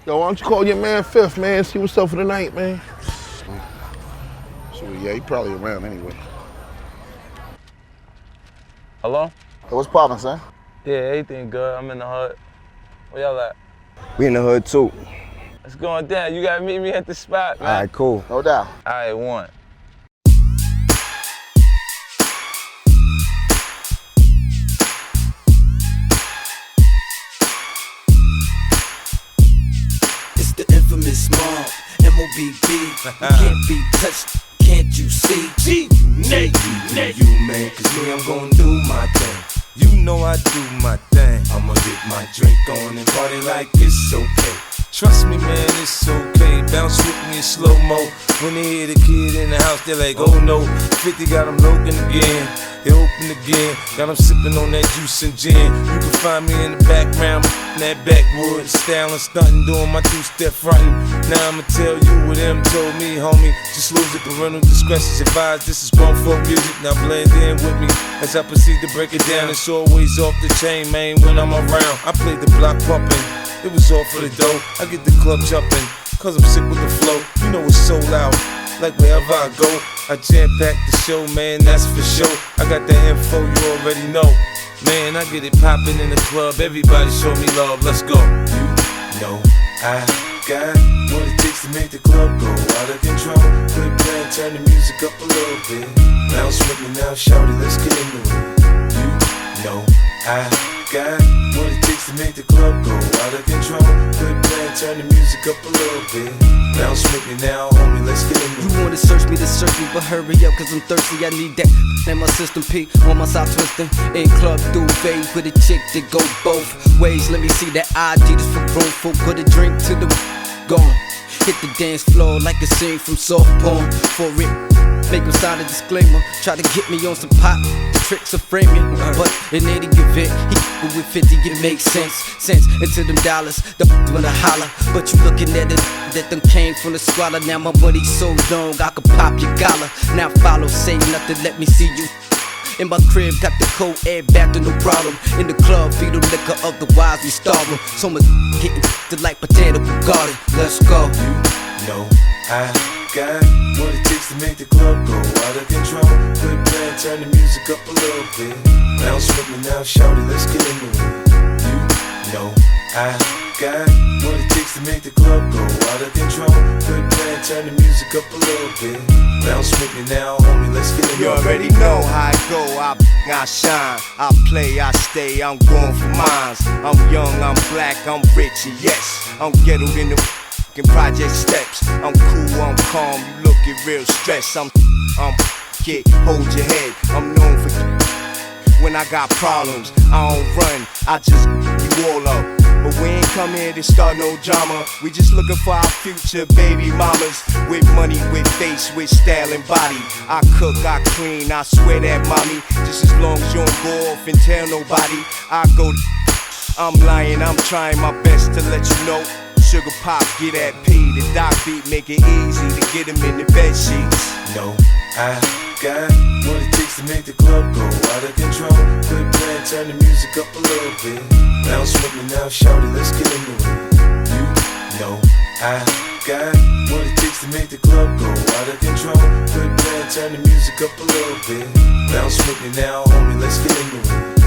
Yo, why don't you call your man Fifth, man, see what's up for the night, man. So, yeah, he probably around anyway. Hello? Hey, what's poppin', son? Yeah, everything good. I'm in the hood. Where y'all at? We in the hood, too. It's going down. You gotta meet me at the spot, man. All right, cool. No doubt. All right, one. It's the infamous mob, MOBB. We can't be touched, can't you see? G-Nate, you man, cause me, I'm gonna do my thing. You know I do my thing. I'ma get my drink on and party like it's okay. Trust me, man, it's okay. Bounce with me in slow-mo. When they hear the kid in the house, they're like, oh no. 50 got them looking again. They open again. Got them sipping on that juice and gin. You can find me in the background, in that backwoods, styling, stunting, doing my two-step fronting. Now I'ma tell you what them told me, homie. Just lose it, parental discretion's advised. This is grown folk music, now blend in with me as I proceed to break it down. It's always off the chain, man, when I'm around. I played the block pumping. It was all for the dough. I get the club jumping, cause I'm sick with the flow. You know it's so loud, like wherever I go. I jam-pack the show, man, that's for sure. I got the info, you already know. Man, I get it poppin' in the club. Everybody show me love, let's go. You know I got what it takes to make the club go out of control. Quit playing, turn the music up a little bit. Bounce with me now, shout it, let's get into it. You know I got what it takes to make the club go out of control. Quit playing, turn the music up a little bit. Bounce with me now, homie, let's get into it. You wanna search me, but hurry up, cause I'm thirsty. I need that in my system, P on my side twisting. In club duvet with a chick that go both ways. Let me see that ID, this for grown folk. Put a drink to the gone. Hit the dance floor like a scene from soft porn. For it, make him sign a disclaimer. Try to get me on some pop, the tricks of framing. But in any event, he with 50, it makes sense. Into them dollars, the wanna holler. But you looking at it, that them came from the squalor. Now my money's so long, I could pop your collar. Now follow, say nothing, let me see you. In my crib, got the cold air back to no problem. In the club, feed them liquor, otherwise we starve them. So much getting the like botanical garden. Let's go. You know I got what it takes to make the club go out of control. Quit playing, turn the music up a little bit. Bounce with me now, shout it, let's get into it. You know I got what it takes to make the club go out of control. Quit playing, turn the music up a little bit. Bounce with me now, homie, let's get into it. You already know how I go, I shine, I play, I stay, I'm going for mines. I'm young, I'm black, I'm rich, and yes, I'm ghettoed in the project steps. I'm cool, I'm calm, you looking real stressed. I'm kid, hold your head. I'm known for when I got problems. I don't run, I just you all up. But we ain't come here to start no drama. We just looking for our future baby mamas. With money, with face, with style and body. I cook, I clean, I swear that mommy. Just as long as you don't go off and tell nobody. I go, I'm lying, I'm trying my best to let you know. Sugar pop, get that P, the doc beat, make it easy to get him in the bed sheets. No, I got what it takes to make the club go out of control. Quit playing, turn the music up a little bit. Bounce with me now, shout it, let's get into it. You know I got what it takes to make the club go out of control. Quit playing, turn the music up a little bit. Bounce with me now, homie, let's get into it.